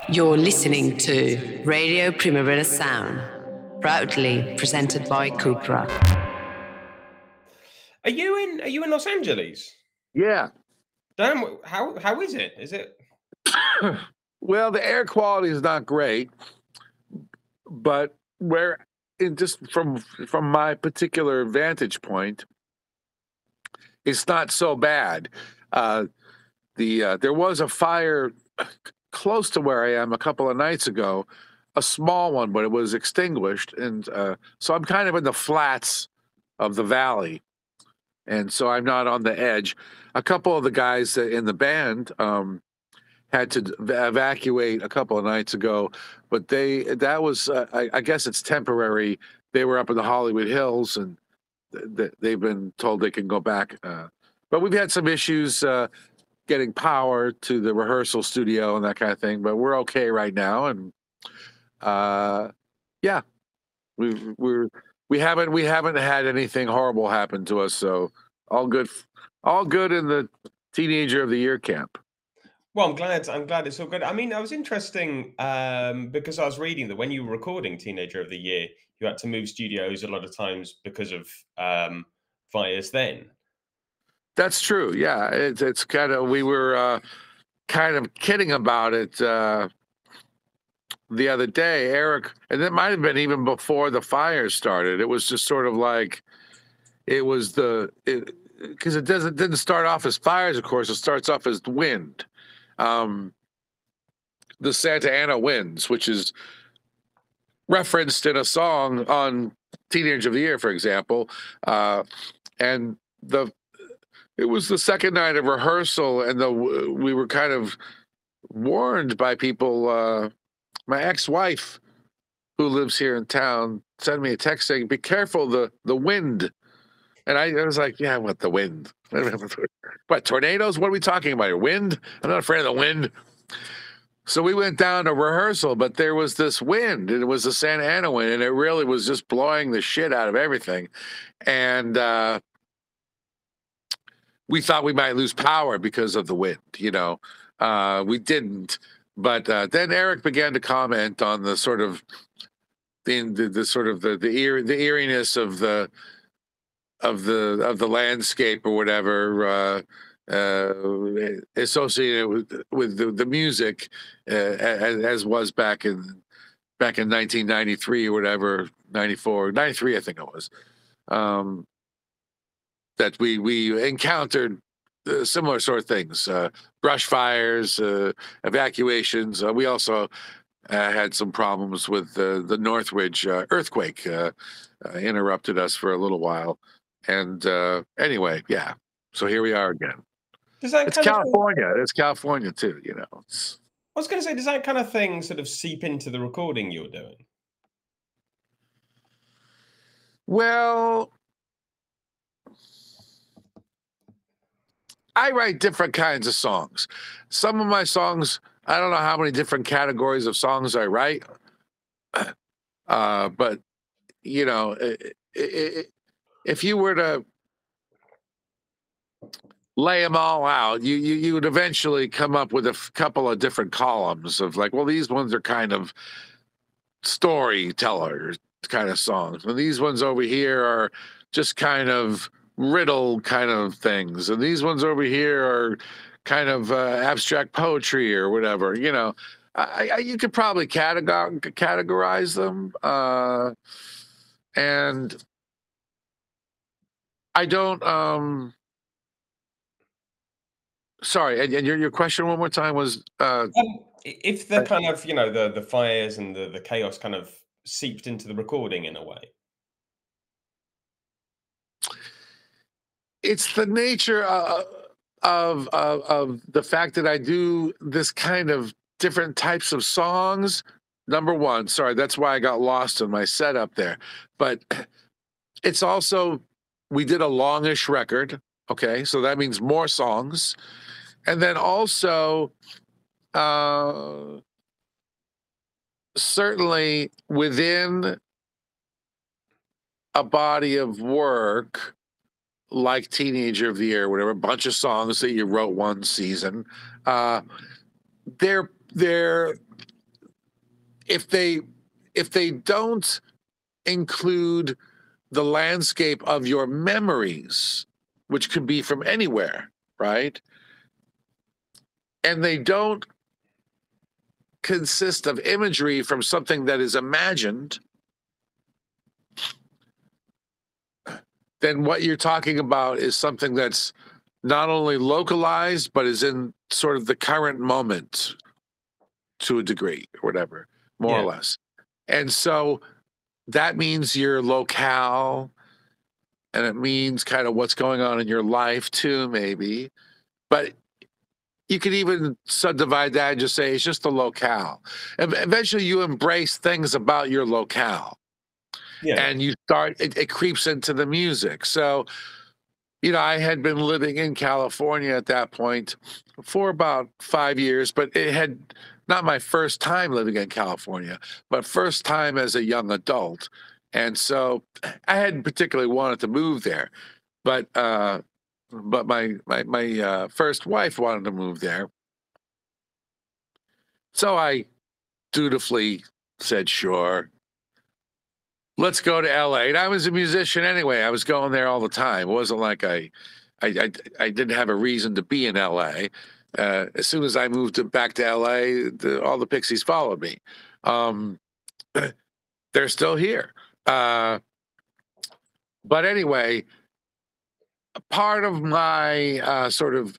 You're listening to Radio Primavera Sound, proudly presented by Cupra. Are you in Los Angeles? Yeah. Damn, how is it? Is it? Well, the air quality is not great, but just from my particular vantage point, it's not so bad. There was a fire close to where I am a couple of nights ago, a small one, but it was extinguished, and so I'm kind of in the flats of the valley, and so I'm not on the edge. A couple of the guys in the band had to evacuate a couple of nights ago, but I guess it's temporary. They were up in the Hollywood Hills, and they've been told they can go back. But we've had some issues getting power to the rehearsal studio and that kind of thing. But we're okay right now, and yeah, we haven't had anything horrible happen to us, so all good in the Teenager of the Year camp. Well, I'm glad it's all good. I mean, I was interesting because I was reading that when you were recording Teenager of the Year, you had to move studios a lot of times because of fires then. That's true. Yeah, it's kind of, we were kind of kidding about it the other day, Eric, and it might have been even before the fires started. It was just sort of like because it didn't start off as fires. Of course, it starts off as wind. The Santa Ana winds, which is referenced in a song on Teenager of the Year, for example, and it was the second night of rehearsal, and we were kind of warned by people. My ex-wife, who lives here in town, sent me a text saying, "Be careful, the wind." And I was like, "Yeah, what, the wind? What, tornadoes? What are we talking about? Wind? I'm not afraid of the wind." So we went down to rehearsal, but there was this wind, and it was the Santa Ana wind, and it really was just blowing the shit out of everything. And we thought we might lose power because of the wind, we didn't. But then Eric began to comment on the sort of the eeriness of the landscape or whatever associated with the music, as was back in 1993 or whatever, 94, 93, I think it was. That we encountered similar sort of things, brush fires, evacuations. We also had some problems with the Northridge earthquake, interrupted us for a little while. And anyway, yeah. So here we are again. It's California. It's California too, I was going to say, does that kind of thing sort of seep into the recording you're doing? Well, I write different kinds of songs. Some of my songs, I don't know how many different categories of songs I write, but if you were to lay them all out, you would eventually come up with a couple of different columns of like, well, these ones are kind of storyteller kind of songs, and these ones over here are just kind of riddle kind of things, and these ones over here are kind of abstract poetry or whatever. You could probably categorize them, and I don't. Sorry, and your question one more time was if the kind of the fires and the chaos kind of seeped into the recording in a way. It's the nature of the fact that I do this kind of different types of songs. Number one, sorry, that's why I got lost in my setup there. But it's also, we did a longish record, okay? So that means more songs. And then also, certainly within a body of work, like Teenager of the Year, whatever, a bunch of songs that you wrote one season, they're if they don't include the landscape of your memories, which could be from anywhere, right? And they don't consist of imagery from something that is imagined, then what you're talking about is something that's not only localized, but is in sort of the current moment to a degree, or whatever, more or less. And so that means your locale, and it means kind of what's going on in your life too, maybe. But you could even subdivide that and just say it's just a locale. And eventually you embrace things about your locale. Yeah. And you start, it creeps into the music. So, you know, I had been living in California at that point for about 5 years, but it had not my first time living in California, but first time as a young adult. And so I hadn't particularly wanted to move there, but my first wife wanted to move there. So I dutifully said, sure, let's go to LA. And I was a musician anyway. I was going there all the time. It wasn't like I didn't have a reason to be in LA. As soon as I moved back to LA, all the Pixies followed me. They're still here. But anyway, part of my sort of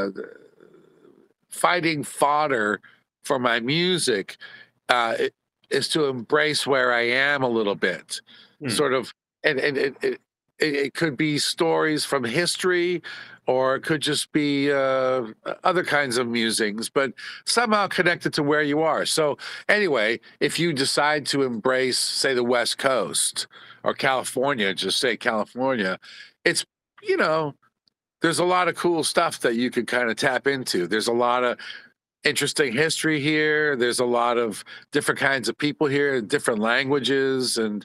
fighting fodder for my music is to embrace where I am a little bit, sort of, and it could be stories from history, or it could just be other kinds of musings, but somehow connected to where you are. So anyway, if you decide to embrace, say, the West Coast or California, just say California, it's, you know, there's a lot of cool stuff that you could kind of tap into. There's a lot of interesting history here. There's a lot of different kinds of people here, different languages, and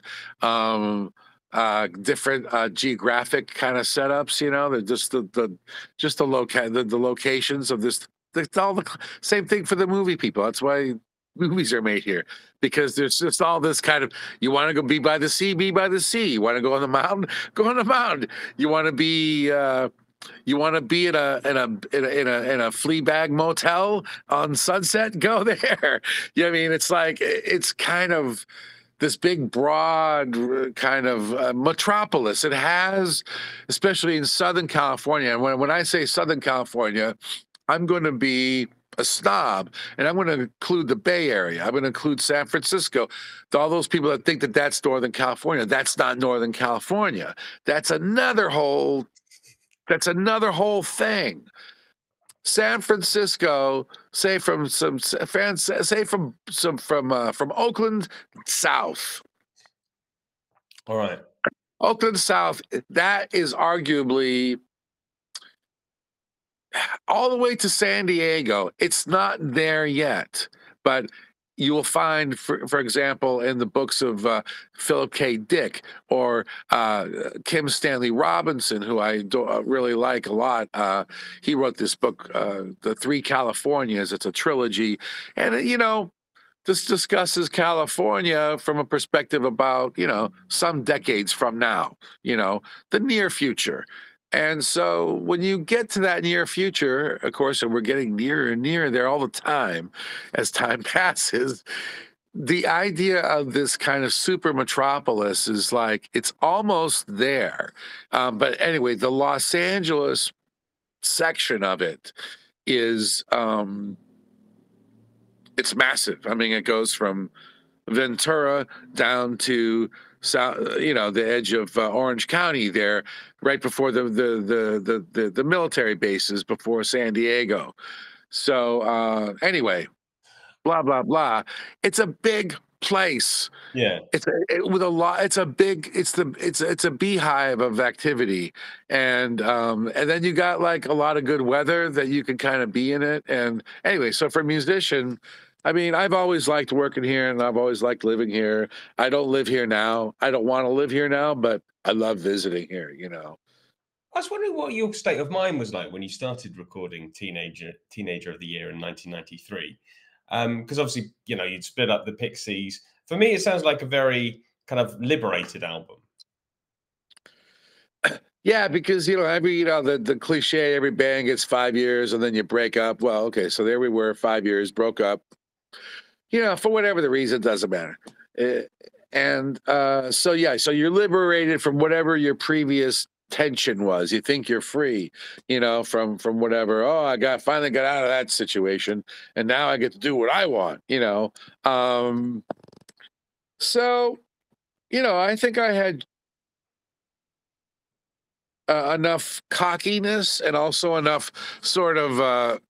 different geographic kind of setups. You know, they're just the locations of this. It's all the same thing for the movie people. That's why movies are made here, because there's just all this kind of, you want to go be by the sea, be by the sea. You want to go on the mountain, go on the mountain. You want to be in a Fleabag motel on Sunset, go there. You know what I mean? It's like, it's kind of this big, broad kind of metropolis. It has, especially in Southern California. And when I say Southern California, I'm going to be a snob, and I'm going to include the Bay Area. I'm going to include San Francisco. All those people that think that that's Northern California, that's not Northern California. That's another whole thing. San Francisco, say from Oakland South. All right. Oakland South, that is arguably all the way to San Diego. It's not there yet, but you will find, for example, in the books of Philip K. Dick or Kim Stanley Robinson, who I really like a lot. He wrote this book, The Three Californias. It's a trilogy. And, you know, this discusses California from a perspective about, you know, some decades from now, you know, the near future. And so when you get to that near future, of course, and we're getting nearer and nearer there all the time as time passes, the idea of this kind of super metropolis is like, it's almost there. But anyway, the Los Angeles section of it is, it's massive. I mean, it goes from Ventura down to south, you know, the edge of Orange County there, right before the military bases before San Diego. So anyway, blah blah blah. It's a big place. Yeah, it's a beehive of activity, and then you got like a lot of good weather that you can kind of be in it. And anyway, so for a musician, I mean, I've always liked working here, and I've always liked living here. I don't live here now. I don't want to live here now, but I love visiting here, you know. I was wondering what your state of mind was like when you started recording Teenager of the Year in 1993. Because obviously, you'd split up the Pixies. For me, it sounds like a very kind of liberated album. Yeah, because the cliche, every band gets 5 years and then you break up. Well, okay, so there we were, 5 years, broke up. For whatever the reason, doesn't matter. So you're liberated from whatever your previous tension was. You think you're free, from whatever. Oh, finally got out of that situation, and now I get to do what I want. So I think I had enough cockiness and also enough sort of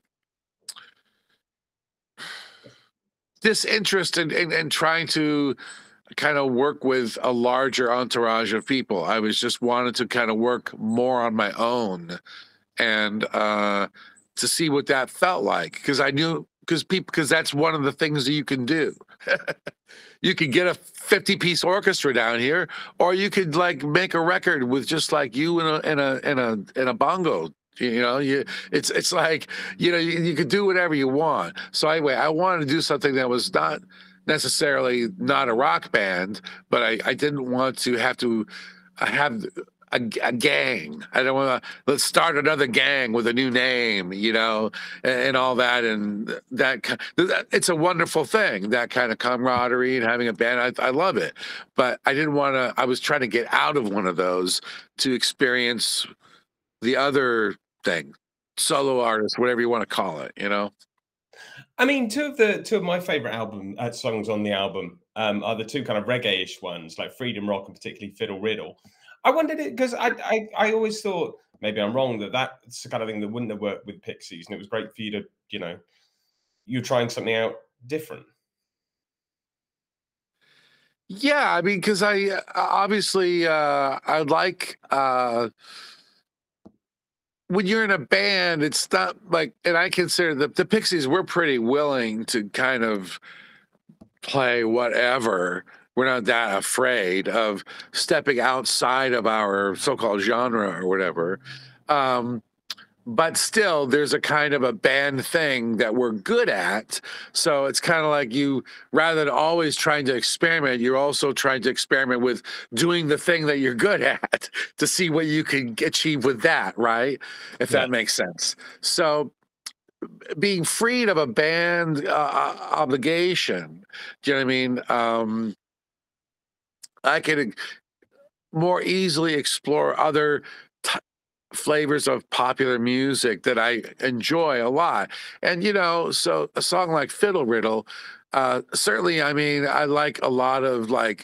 disinterest in trying to kind of work with a larger entourage of people. I was just wanted to kind of work more on my own and to see what that felt like, because I knew because that's one of the things that you can do. You could get a 50-piece orchestra down here, or you could like make a record with just like you and a bongo. It's like you could do whatever you want. So anyway, I wanted to do something that was not necessarily not a rock band, but I didn't want to have a gang. I don't want to let's start another gang with a new name, and all that. And it's a wonderful thing, that kind of camaraderie and having a band. I love it, but I didn't want to. I was trying to get out of one of those to experience the other thing, solo artist, whatever you want to call it. I mean, two of my favorite songs on the album are the two kind of reggae-ish ones, like Freedom Rock and particularly Fiddle Riddle. I wondered it because I always thought, maybe I'm wrong, that's the kind of thing that wouldn't have worked with Pixies, and it was great for you to, you're trying something out different. Yeah, I mean, because I obviously I like when you're in a band, it's not like, and I consider the Pixies were pretty willing to kind of play whatever. We're not that afraid of stepping outside of our so-called genre or whatever. But still, there's a kind of a band thing that we're good at. So it's kind of like rather than always trying to experiment, you're also trying to experiment with doing the thing that you're good at to see what you can achieve with that, right? If that makes sense. So being freed of a band obligation, do you know what I mean? I could more easily explore other flavors of popular music that I enjoy a lot. And, so a song like Fiddle Riddle, certainly, I mean, I like a lot of like,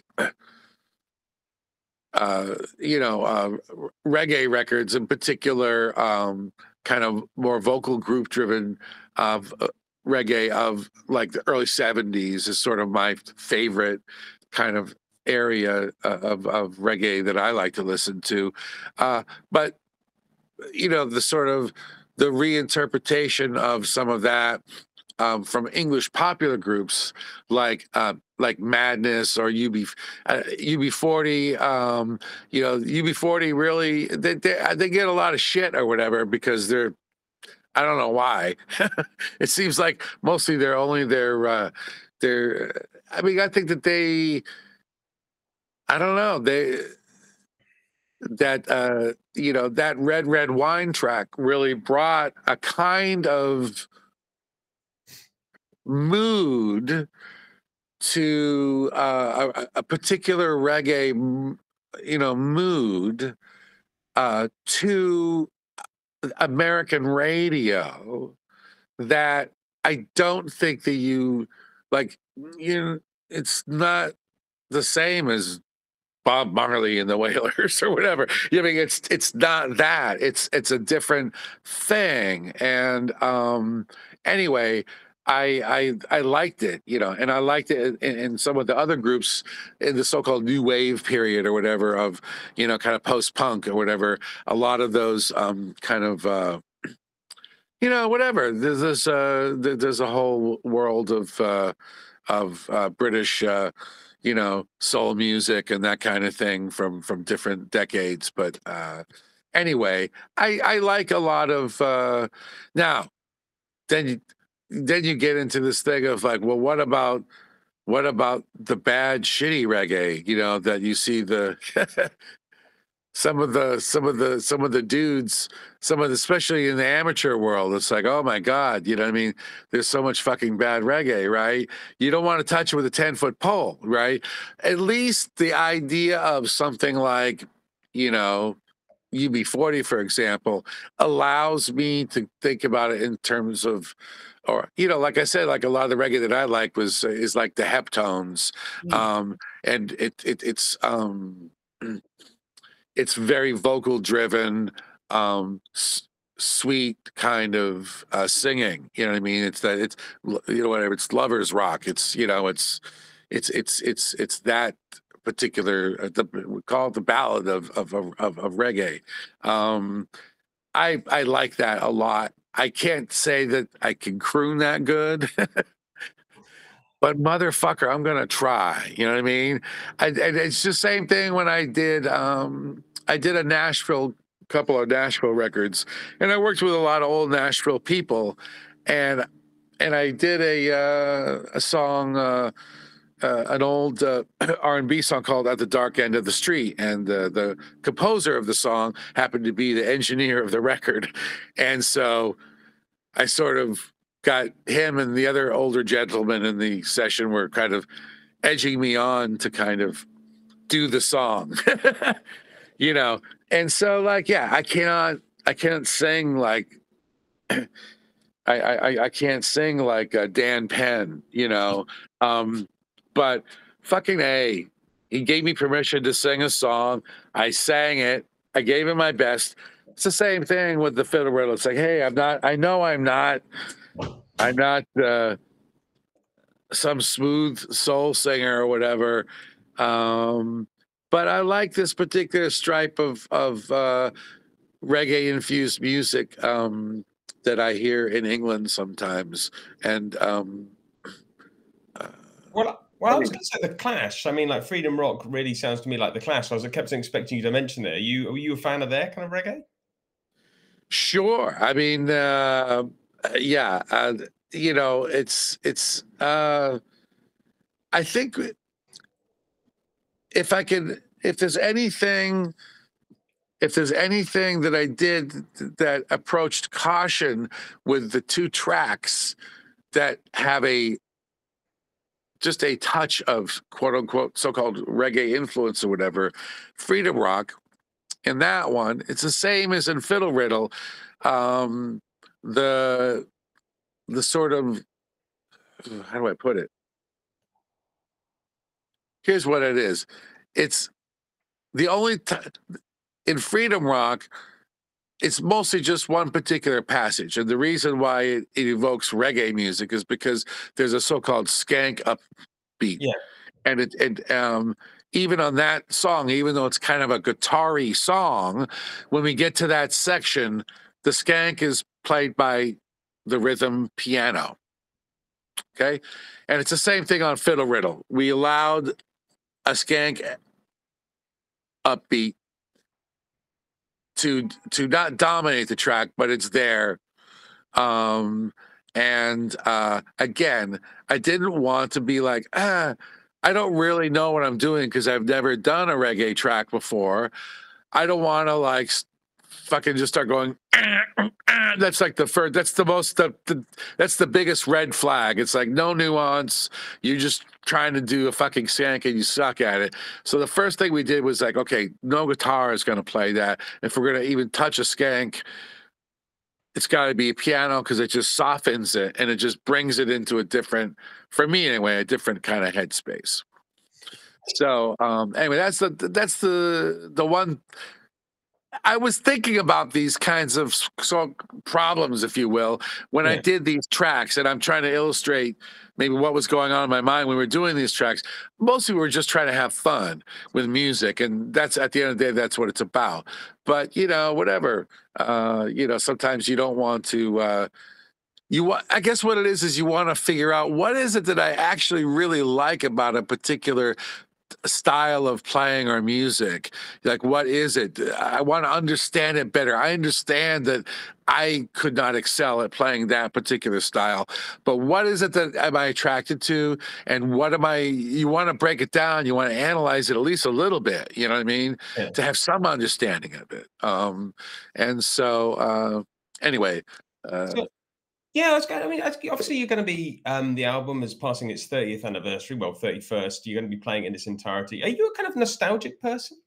reggae records in particular, kind of more vocal group driven of reggae of like the early 70s is sort of my favorite kind of area of reggae that I like to listen to. But the sort of the reinterpretation of some of that from English popular groups like Madness or UB40. UB40 really they get a lot of shit or whatever because they're, I don't know why. It seems like mostly they're I mean, I think that I don't know, that Red Wine track really brought a kind of mood to a particular reggae mood to American radio that I don't think that it's not the same as Bob Marley and the Wailers or whatever. I mean, it's not that. It's a different thing. And anyway, I liked it, and I liked it in some of the other groups in the so-called new wave period or whatever of, kind of post-punk or whatever. A lot of those kind of whatever. There's a whole world of British soul music and that kind of thing from different decades. But anyway, I like a lot of now. Then then you get into this thing of like, well, what about the bad shitty reggae? You know, that you see the some of the dudes, especially in the amateur world, it's like, oh my God, you know what I mean? There's so much fucking bad reggae, right? You don't want to touch it with a 10-foot pole, right? At least the idea of something like, you know, UB40, for example, allows me to think about it in terms of, or, you know, like I said, like a lot of the reggae that I like is like the Heptones. And it's very vocal driven, sweet kind of singing. You know what I mean? It's that it's, you know, whatever. It's lovers rock. It's, you know, it's that particular. We call it the ballad of reggae. I like that a lot. I can't say that I can croon that good. But motherfucker, I'm gonna try. You know what I mean? And it's the same thing when I did a couple of Nashville records, and I worked with a lot of old Nashville people, and I did a song, an old R&B song called "At the Dark End of the Street," and the composer of the song happened to be the engineer of the record, and so I sort of got him and the other older gentlemen in the session were kind of edging me on to kind of do the song, you know. And so, like, yeah, I can't sing like I can't sing like Dan Penn, you know. But fucking A, he gave me permission to sing a song. I sang it. I gave it my best. It's the same thing with the fiddle riddle. It's like, hey, I know I'm not some smooth soul singer or whatever. But I like this particular stripe of reggae infused music that I hear in England sometimes. And well, I was going to say the Clash. I mean, like Freedom Rock really sounds to me like the Clash. I kept expecting you to mention it. Are you a fan of their kind of reggae? Sure. I mean, yeah. You know, it's. I think if there's anything that I did that approached caution with the two tracks that have just a touch of quote unquote so-called reggae influence or whatever, Freedom Rock, in that one, it's the same as in Fiddle Riddle. The sort of, how do I put it? Here's what it is. It's the only in Freedom Rock, it's mostly just one particular passage. And the reason why it evokes reggae music is because there's a so-called skank upbeat. Yeah. And even on that song, even though it's kind of a guitar-y song, when we get to that section, the skank is played by the rhythm piano. Okay? And it's the same thing on Fiddle Riddle. We allowed a skank upbeat to not dominate the track, but it's there. And again, I didn't want to be like, I don't really know what I'm doing because I've never done a reggae track before. I don't want to like fucking just start going. That's like the first. That's the most. That's the biggest red flag. It's like no nuance. You're just trying to do a fucking skank and you suck at it. So the first thing we did was like, okay, no guitar is going to play that. If we're going to even touch a skank, it's got to be a piano because it just softens it and it just brings it into a different, for me anyway, a different kind of headspace. So anyway, that's the one. I was thinking about these kinds of problems, if you will, when I did these tracks, and I'm trying to illustrate maybe what was going on in my mind when we were doing these tracks. Mostly we were just trying to have fun with music, and that's at the end of the day, that's what it's about. But, you know, whatever, you know, sometimes you don't want to, I guess what it is you want to figure out what is it that I actually really like about a particular style of playing or music? Like, what is it? I want to understand it better. I understand that I could not excel at playing that particular style, but what is it that am I attracted to? And what am I, you want to break it down, you want to analyze it at least a little bit, you know what I mean? Yeah. To have some understanding of it. And so, anyway, So, yeah, I was going. I mean, obviously, you're going to be. The album is passing its 30th anniversary. Well, 31st. You're going to be playing it in its entirety. Are you a kind of nostalgic person?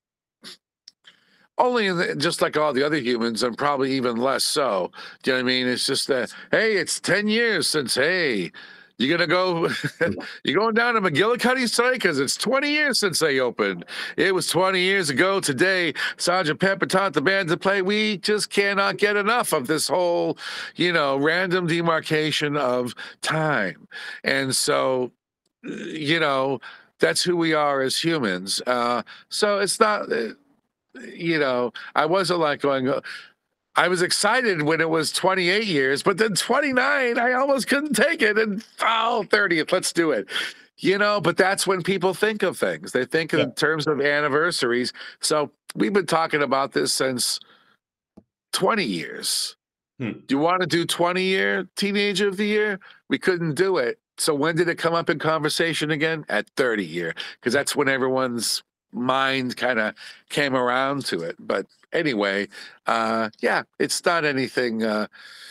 only just like all the other humans, and probably even less so. Do you know what I mean? It's just that, hey, it's 10 years since, hey, you're gonna go, you're going down to McGillicuddy site because it's 20 years since they opened. It was 20 years ago today. Sergeant Pepper taught the band to play. We just cannot get enough of this whole, random demarcation of time. And so, that's who we are as humans. So it's not. I wasn't like going, I was excited when it was 28 years, but then 29, I almost couldn't take it. And 30th, let's do it. But that's when people think of things. They think in terms of anniversaries. So we've been talking about this since 20 years. Do you want to do 20-year Teenager of the Year? We couldn't do it. So when did it come up in conversation again? At 30-year, because that's when everyone's mind kind of came around to it. But anyway, it's not anything, I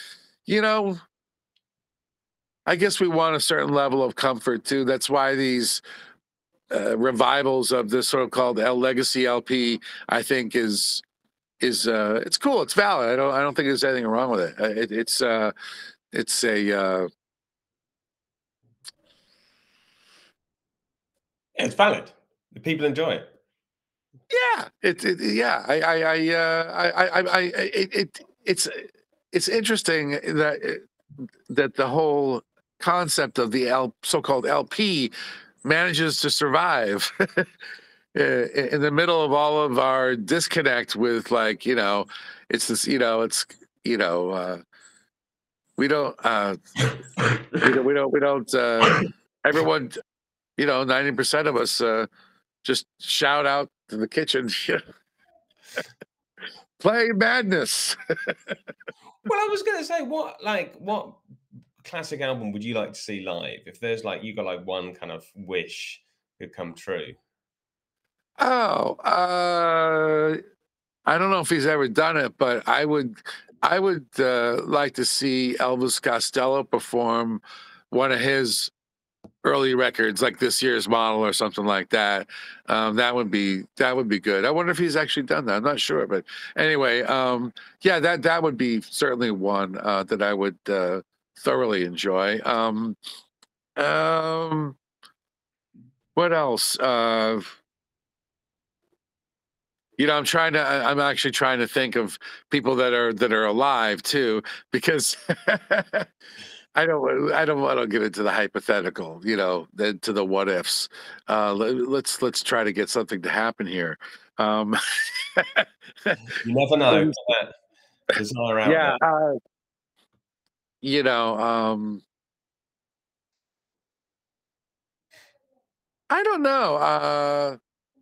guess we want a certain level of comfort too. That's why these revivals of this sort of called El Legacy LP, I think is it's cool. It's valid. I don't think there's anything wrong with it. It's a it's valid. The people enjoy it. Yeah, it's interesting that the whole concept of the so-called LP manages to survive in the middle of all of our disconnect with, like, it's this, we don't everyone, 90% of us just shout out to the kitchen, play Madness. Well, I was going to say, what classic album would you like to see live? If there's you got one kind of wish could come true. Oh, I don't know if he's ever done it, but I would like to see Elvis Costello perform one of his early records, like This Year's Model or something like that. That would be good. I wonder if he's actually done that. I'm not sure, but anyway, that would be certainly one that I would thoroughly enjoy. What else? I'm actually trying to think of people that are alive too, because I don't want to get into the hypothetical, to the what ifs. Let's try to get something to happen here. You never know. Bizarre out yeah, there. I don't know.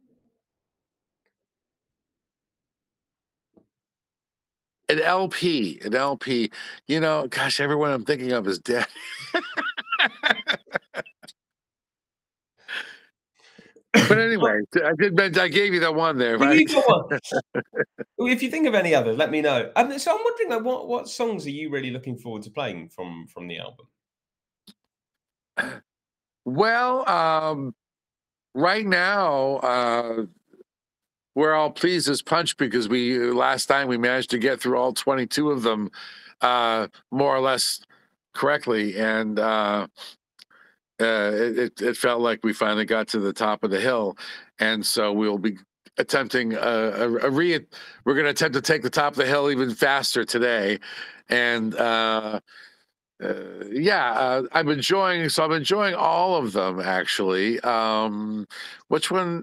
An LP. Gosh, everyone I'm thinking of is dead. But anyway, I gave you that one there, right? You got one. If you think of any others, let me know. So I'm wondering, what songs are you really looking forward to playing from the album? Well, right now, we're all pleased as punch because last time we managed to get through all 22 of them more or less correctly, and it felt like we finally got to the top of the hill, and so we'll be attempting we're going to attempt to take the top of the hill even faster today, and I'm enjoying all of them, actually. Which one?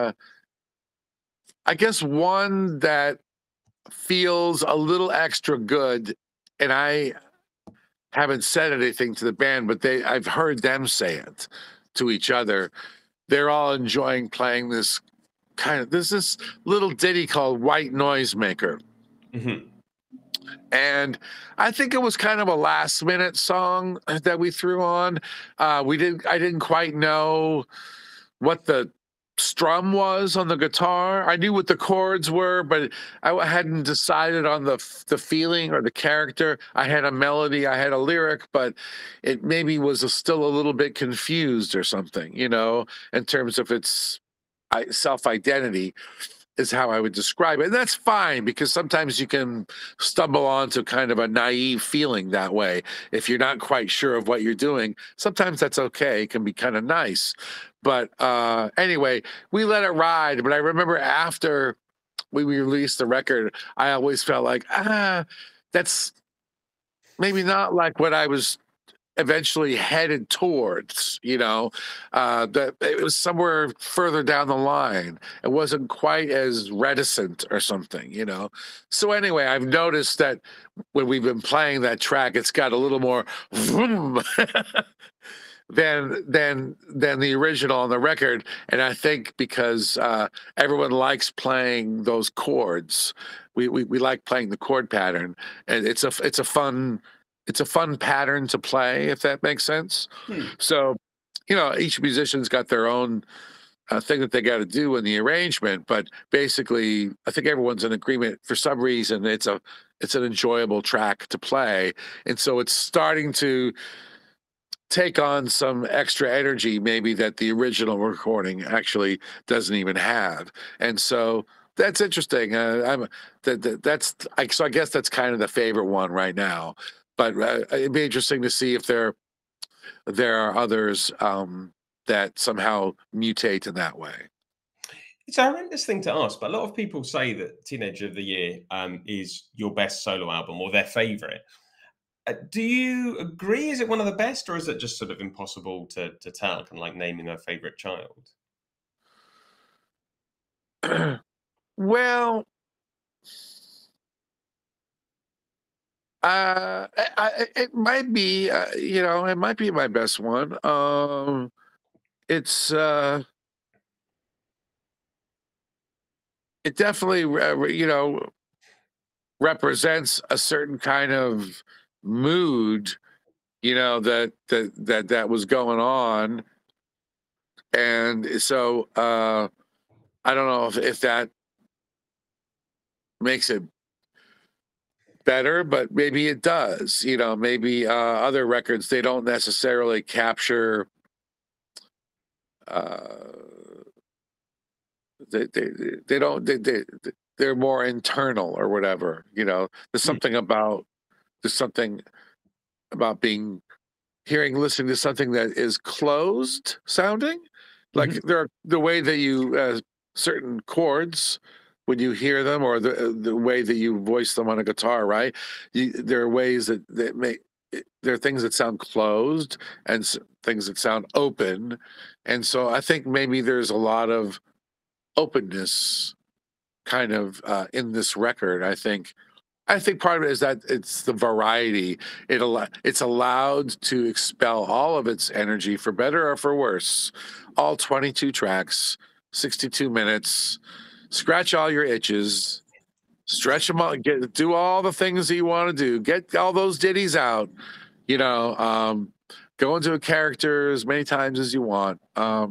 I guess one that feels a little extra good, and I haven't said anything to the band, but I've heard them say it to each other, they're all enjoying playing this there's this little ditty called White Noisemaker. Mm-hmm. And I think it was kind of a last minute song that we threw on. I didn't quite know what the strum was on the guitar. I knew what the chords were, but I hadn't decided on the feeling or the character. I had a melody, I had a lyric, but it maybe was still a little bit confused or something, in terms of its self-identity is how I would describe it. And that's fine, because sometimes you can stumble onto kind of a naive feeling that way. If you're not quite sure of what you're doing, sometimes that's okay. It can be kind of nice. But anyway, we let it ride. But I remember after we released the record, I always felt like, that's maybe not like what I was eventually headed towards, that it was somewhere further down the line. It wasn't quite as reticent or something, So anyway, I've noticed that when we've been playing that track, it's got a little more vroom than the original on the record. And I think because everyone likes playing those chords, we like playing the chord pattern, and it's a fun pattern to play, if that makes sense. So, each musician's got their own thing that they got to do in the arrangement, but basically, I think everyone's in agreement. For some reason, it's an enjoyable track to play, and so it's starting to take on some extra energy, maybe that the original recording actually doesn't even have, and so. That's interesting. So I guess that's kind of the favorite one right now. But it'd be interesting to see if there are others that somehow mutate in that way. It's a horrendous thing to ask, but a lot of people say that Teenager of the Year is your best solo album or their favorite. Do you agree? Is it one of the best, or is it just sort of impossible to tell, kind of like naming a favorite child? Well, it might be, it might be my best one. It's it definitely, represents a certain kind of mood, that was going on, and so I don't know if that makes it better, but maybe it does. Maybe other records, they don't necessarily capture they don't they're more internal or whatever. There's something about listening to something that is closed sounding, like the way that you certain chords, when you hear them, or the way that you voice them on a guitar, right? There are ways that there are things that sound closed and things that sound open, and so I think maybe there's a lot of openness kind of in this record. I think part of it is that it's the variety. It's allowed to expel all of its energy, for better or for worse. All 22 tracks, 62 minutes. Scratch all your itches, stretch them out, do all the things that you want to do. Get all those ditties out. Go into a character as many times as you want. I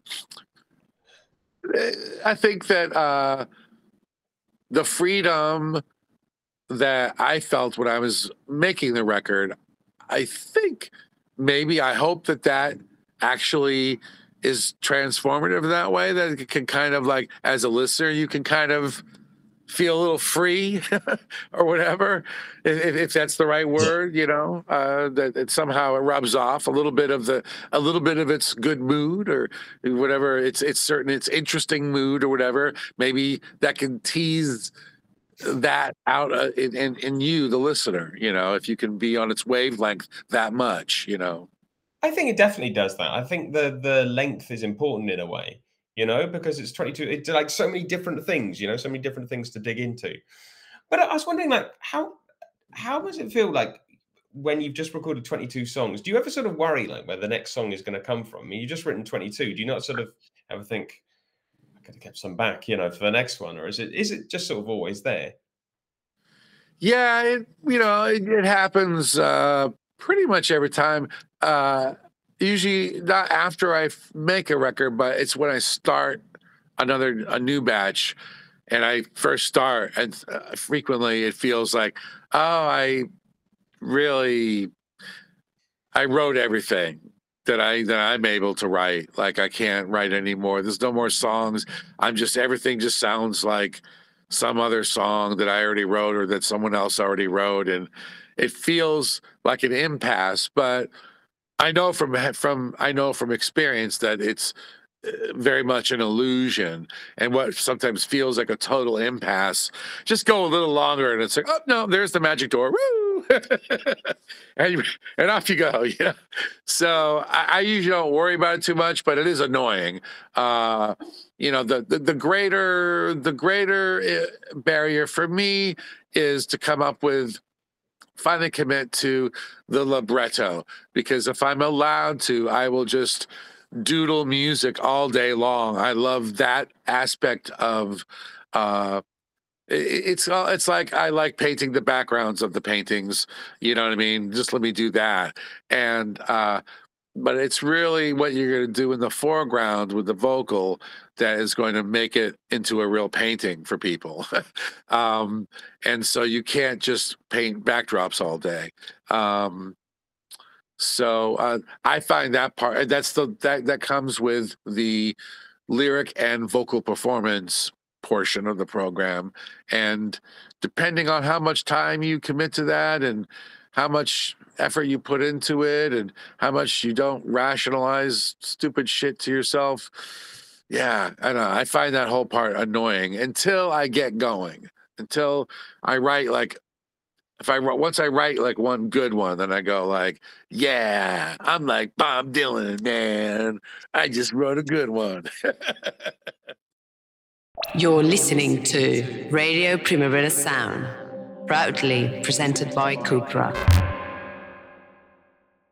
think that the freedom that I felt when I was making the record, I hope that actually is transformative that way, that it can kind of, like, as a listener, you can kind of feel a little free or whatever, if that's the right word, that it somehow it rubs off a little bit of its good mood, or whatever, it's interesting mood or whatever. Maybe that can tease that out in you, the listener, if you can be on its wavelength that much. I think it definitely does that. I think the length is important in a way, because it's 22. It's like so many different things, so many different things to dig into. But I was wondering, like, how does it feel like when you've just recorded 22 songs, do you ever sort of worry like where the next song is going to come from? I mean, you've just written 22. Do you not sort of ever think, I could have kept some back, you know, for the next one? Or is it just sort of always there? Yeah, it happens pretty much every time. Usually not after I make a record, but it's when I start a new batch, and I first start, and frequently it feels like, oh, I wrote everything that I'm able to write. Like, I can't write anymore. There's no more songs. Everything just sounds like some other song that I already wrote or that someone else already wrote, and it feels like an impasse. But I know from experience that it's very much an illusion, and what sometimes feels like a total impasse, just go a little longer and it's like, oh no, there's the magic door. Woo! and off you go. Yeah. So I usually don't worry about it too much, but it is annoying. The greater barrier for me is to come up with, finally commit to the libretto, because if I'm allowed to, I will just doodle music all day long. I love that aspect of it's like I like painting the backgrounds of the paintings, you know what I mean? Just let me do that. And but it's really what you're going to do in the foreground with the vocal that is going to make it into a real painting for people. And so you can't just paint backdrops all day. So I find that part, that comes with the lyric and vocal performance portion of the program. And depending on how much time you commit to that and how much effort you put into it and how much you don't rationalize stupid shit to yourself. Yeah, I know. I find that whole part annoying until I get going, until I write once I write like one good one, then I go like, yeah, I'm like Bob Dylan, man. I just wrote a good one. You're listening to Radio Primavera Sound, proudly presented by Cupra.